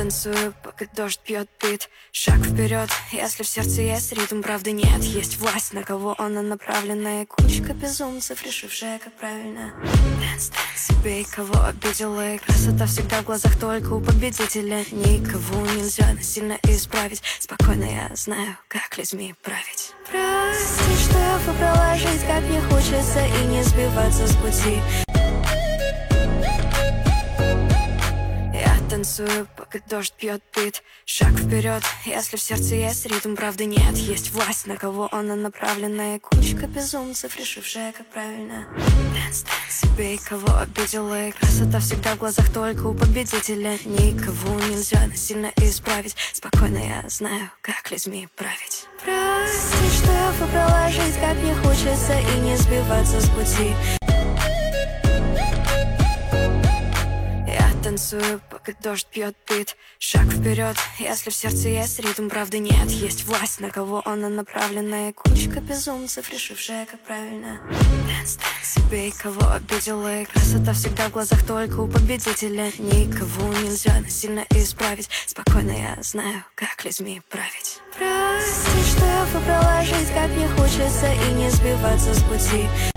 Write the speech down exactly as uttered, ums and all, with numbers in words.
танцую, пока дождь бьет бит. Шаг вперед, если в сердце есть ритм. Правды нет, есть власть, на кого она направлена. И кучка безумцев, решившая, как правильно. Дэнс, дэнс, бей, кого обидела. И красота всегда в глазах только у победителя. Никого нельзя насильно исправить. Спокойно я знаю, как людьми править. Прости, что я выбрала жизнь, как мне хочется, и не сбиваться с пути. Танцую, пока дождь бьет бит. Шаг вперед, если в сердце есть ритм. Правды нет, есть власть, на кого она направлена. И кучка безумцев, решившая, как правильно. Дэнс, дэнс, бей, кого обидела. И красота всегда в глазах только у победителя. Никого нельзя насильно исправить. Спокойно я знаю, как людьми править. Прости, что я выбрала жизнь, как мне хочется, и не сбиваться с пути. Танцую, пока дождь бьет бит. Шаг вперед, если в сердце есть ритм. Правды нет, есть власть, на кого она направлена. И кучка безумцев, решившая, как правильно. Дэнс, дэнс, бей, кого обидела. И красота всегда в глазах только у победителя. Никого нельзя насильно исправить. Спокойно я знаю, как людьми править. Прости, что я выбрала жизнь, как мне хочется, и не сбиваться с пути.